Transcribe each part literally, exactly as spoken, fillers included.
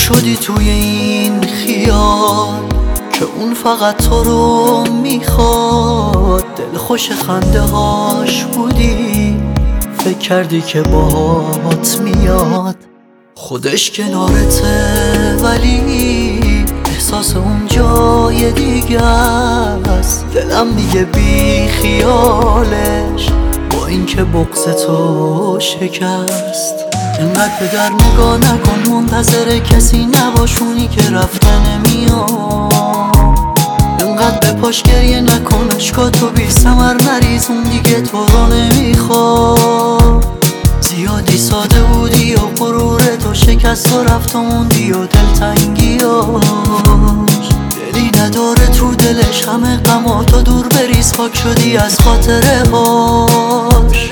شدی توی این خیال که اون فقط تو رو میخواد. دل خوش خنده هاش بودی، فکر کردی که باهات میاد. خودش کنارته ولی احساس اون جای دیگه است. دلم میگه بی خیالش با اینکه بغض تو شکست. اینقدر به در نگاه نکن، منتظر کسی نباشونی که رفته نمیاد. اینقدر به پاش گریه نکن، اشکاتو بی ثمر نریزون، دیگه تو رو نمیخواد. زیادی ساده بودی و غرور تو شکست و رفت و موندی و دلتنگیاش. دلی نداره تو دلش، همه غماتو دور بریز، پاک شدی از خاطره هاش.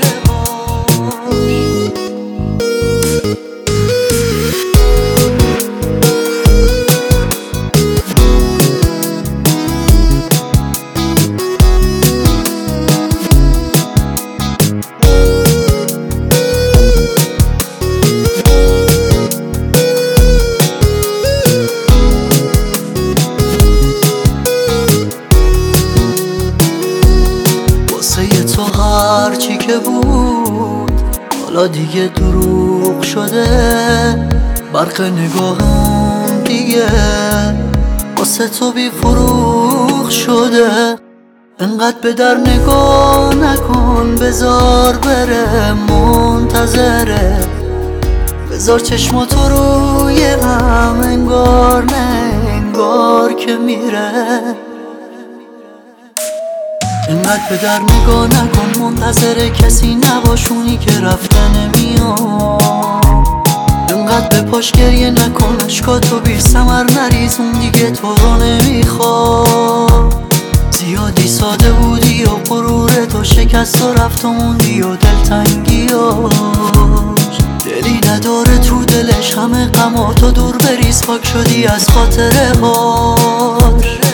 تو هرچی که بود حالا دیگه دروغ شده. برق نگاهم دیگه واسه تو بی فروغ شده. انقدر به در نگاه نکن، بذار بره، منتظره. بذار چشماتو روی هم، انگار نه انگار که میره. اینقدر به در نگاه نکن، منتظر کسی نباشونی که رفته نمیاد. اینقدر به پاش گریه نکن، اشکاتو بی ثمر نریزون، دیگه تو رو نمیخواد. زیادی ساده بودی و غرور تو شکست و رفت و موندی و دلتنگیاش. دلی نداره تو دلش، همه غماتو دور بریز، پاک شدی از خاطره هاش.